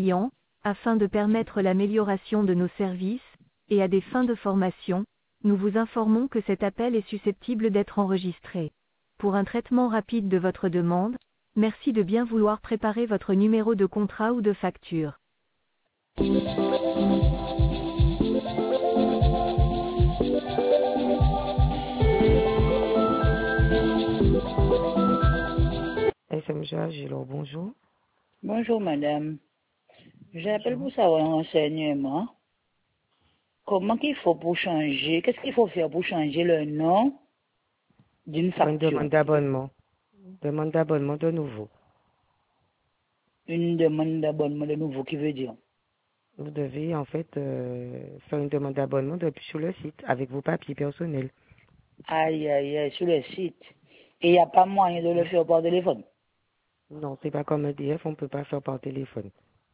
clients, afin de permettre l'amélioration de nos services, et à des fins de formation, nous vous informons que cet appel est susceptible d'être enregistré. Pour un traitement rapide de votre demande, merci de bien vouloir préparer votre numéro de contrat ou de facture. SMGA, Gilles, bonjour. Bonjour madame. J'appelle pour savoir un renseignement. Comment qu'il faut pour changer, qu'est-ce qu'il faut faire pour changer le nom d'une Pour une facture? demande d'abonnement. Demande d'abonnement de nouveau. Une demande d'abonnement de nouveau, qui veut dire? Vous devez en fait faire une demande d'abonnement depuis sur le site avec vos papiers personnels. Aïe, aïe, aïe, sur le site. Et il n'y a pas moyen de le faire par téléphone? Non, c'est pas comme EDF, on ne peut pas faire par téléphone.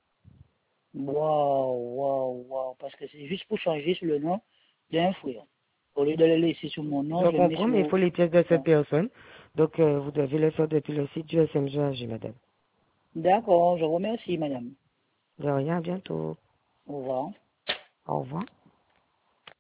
Waouh. Parce que c'est juste pour changer sur le nom d'un frère. Au lieu de le laisser sur mon nom, Je je le mets comprends, mais il sur... faut les pièces de cette personne. Donc, vous devez le faire depuis le site du SMGAG, madame. D'accord, je vous remercie madame. De rien, à bientôt. Au revoir. Au revoir.